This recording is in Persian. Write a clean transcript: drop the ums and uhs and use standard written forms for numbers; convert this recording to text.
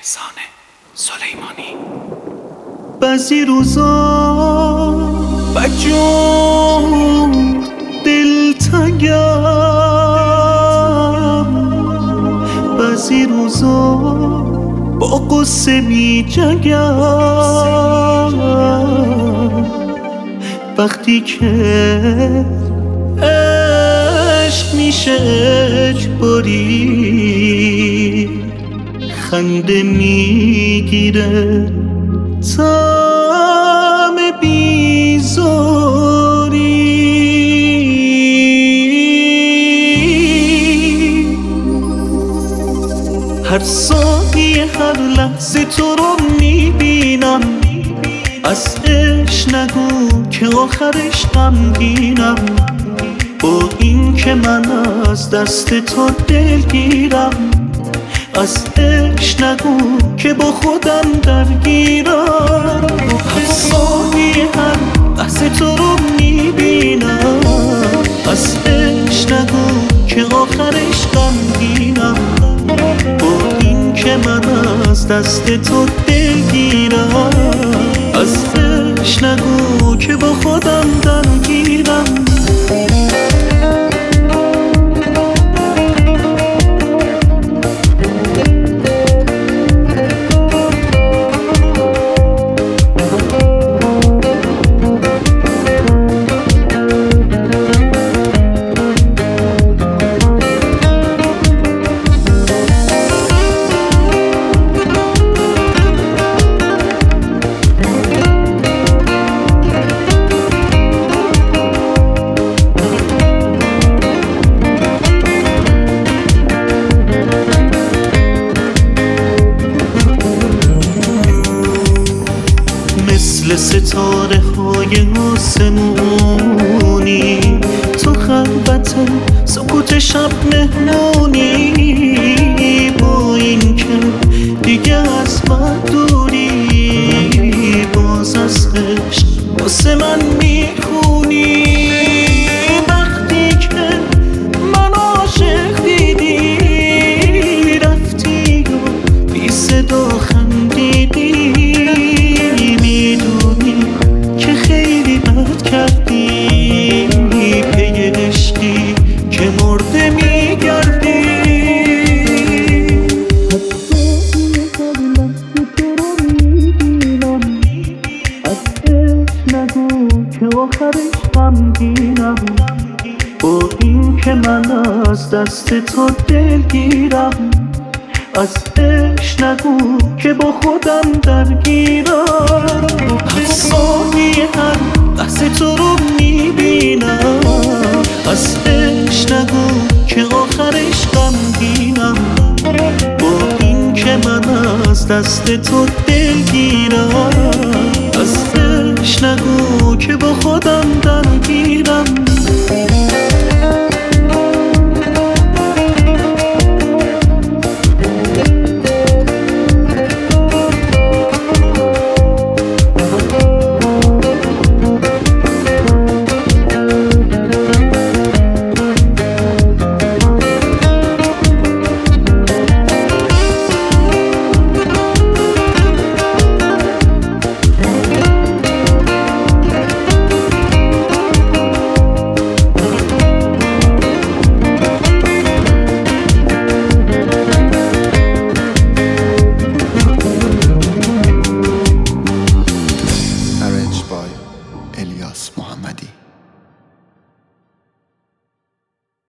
احسان سلیمانی. بعضی روزا بجور دلتنگم، بعضی روزا با قصه می جنگم، وقتی که عشق میشه اجباری خنده میگیره طعم بیزاری. هر ثانیه هر لحظه تو رو میبینم، از عشق نگو که آخرش غمگینم، با این که من از دست تو دلگیرم، از عشق نگو که با خودم درگیرم. هر ثانیه هر لحظه تو رو میبینم، از عشق نگو که آخرش غمگینم، با این که من از دست تو دلگیرم، از عشق نگو که با خودم درگیرم. مثل ستاره های آسمونی تو خلوت سکوت شب مهمونی، با این که دیگه از من دوری، باز از عشق واسه من میخونی. وقتی که من عاشق دیدی رفتی و بی صدا خندیدی، آخرش غمگینم، با این که من از دست تو دلگیرم، از عشق نگو که با خودم درگیرم. هر ثانیه هر لحظه تو رو میبینم، از عشق نگو که آخرش غمگینم، با این که من از دست تو دلگیرم، از عشق نگو که با خودم درگیرم.